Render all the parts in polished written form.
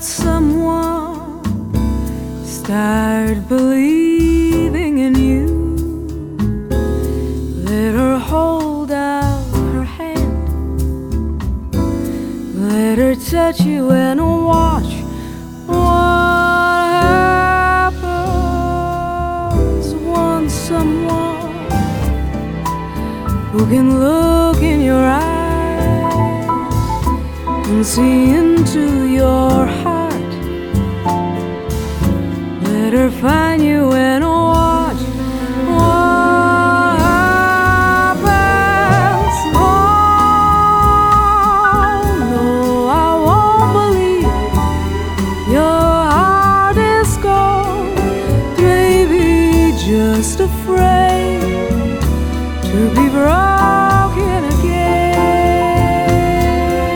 let someone start believing in you. Let her hold out her hand, let her touch you and watch what happens. Once someone who can look in your eyes and see into your heart, let her find you and watch what happens. Oh no, I won't believe your heart is cold. Maybe just afraid to be broken again.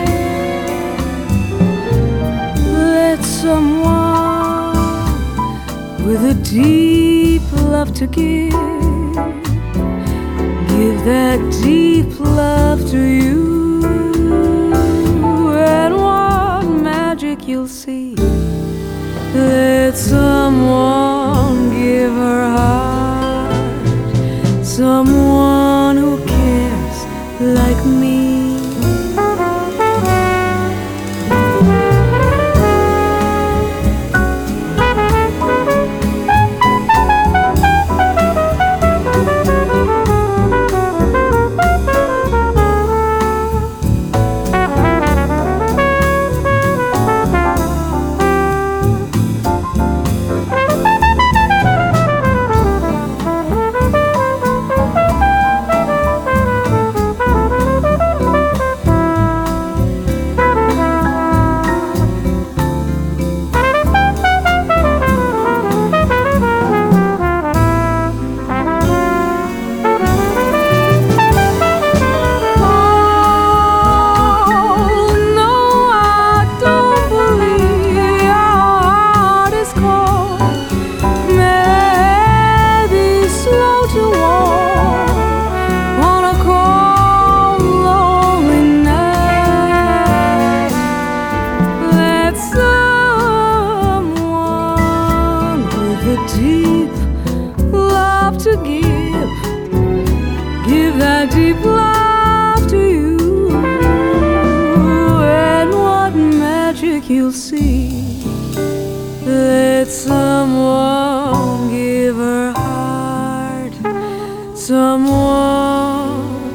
Let someone with a deep love to give that deep love to you, and what magic you'll see. Let someone give her heart, someone who cares like me. Deep love to give that deep love to you, and what magic you'll see. Let someone give her heart, someone